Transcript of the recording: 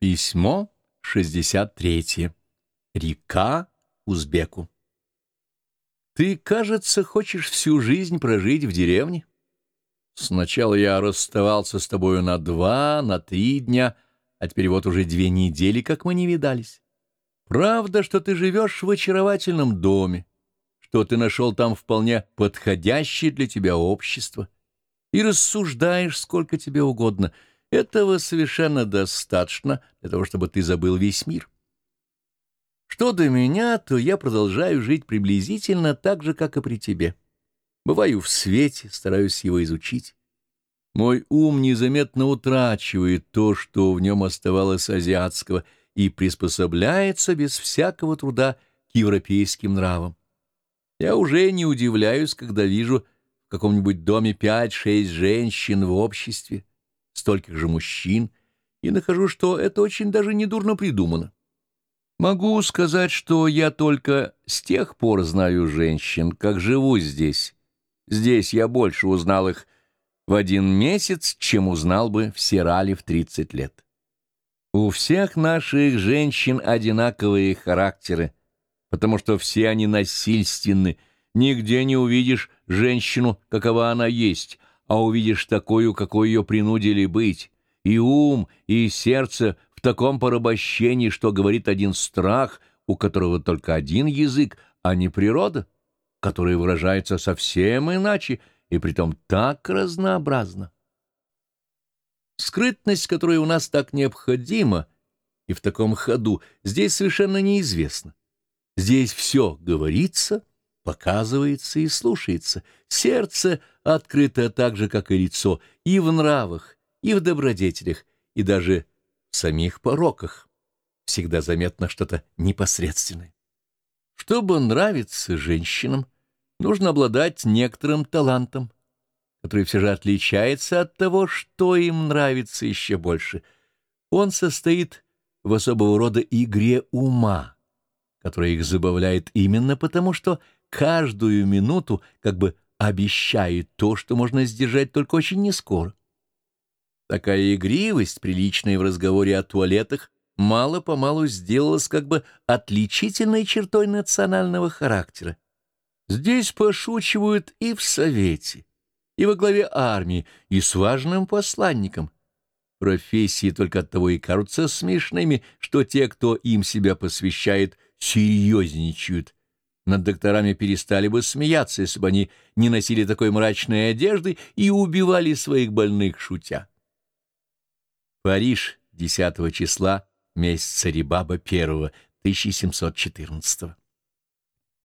Письмо 63. Река Узбеку. Ты, кажется, хочешь всю жизнь прожить в деревне? Сначала я расставался с тобою на 2, на 3 дня, а теперь вот уже 2 недели, как мы не видались. Правда, что ты живешь в очаровательном доме, что ты нашел там вполне подходящее для тебя общество, и рассуждаешь сколько тебе угодно. Этого совершенно достаточно для того, чтобы ты забыл весь мир. Что до меня, то я продолжаю жить приблизительно так же, как и при тебе. Бываю в свете, стараюсь его изучить. Мой ум незаметно утрачивает то, что в нем оставалось азиатского, и приспособляется без всякого труда к европейским нравам. Я уже не удивляюсь, когда вижу в каком-нибудь доме 5-6 женщин в обществе, стольких же мужчин, и нахожу, что это очень даже недурно придумано. Могу сказать, что я только с тех пор знаю женщин, как живу здесь. Здесь я больше узнал их в 1 месяц, чем узнал бы в Сирале в 30 лет. У всех наших женщин одинаковые характеры, потому что все они насильственны. Нигде не увидишь женщину, какова она есть, а увидишь такую, какой ее принудили быть. И ум, и сердце в таком порабощении, что говорит один страх, у которого только один язык, а не природа, которая выражается совсем иначе и притом так разнообразно. Скрытность, которая у нас так необходима и в таком ходу, здесь совершенно неизвестна. Здесь все говорится, показывается и слушается. Сердце открыто так же, как и лицо, и в нравах, и в добродетелях, и даже в самих пороках. Всегда заметно что-то непосредственное. Чтобы нравиться женщинам, нужно обладать некоторым талантом, который все же отличается от того, что им нравится еще больше. Он состоит в особого рода игре ума, которая их забавляет именно потому, что каждую минуту как бы обещает то, что можно сдержать только очень нескоро. Такая игривость, приличная в разговоре о туалетах, мало-помалу сделалась как бы отличительной чертой национального характера. Здесь пошучивают и в совете, и во главе армии, и с важным посланником. Профессии только оттого и кажутся смешными, что те, кто им себя посвящает, серьезничают. Над докторами перестали бы смеяться, если бы они не носили такой мрачной одежды и убивали своих больных шутя. Париж, 10 числа месяца Рибаба I, 1714.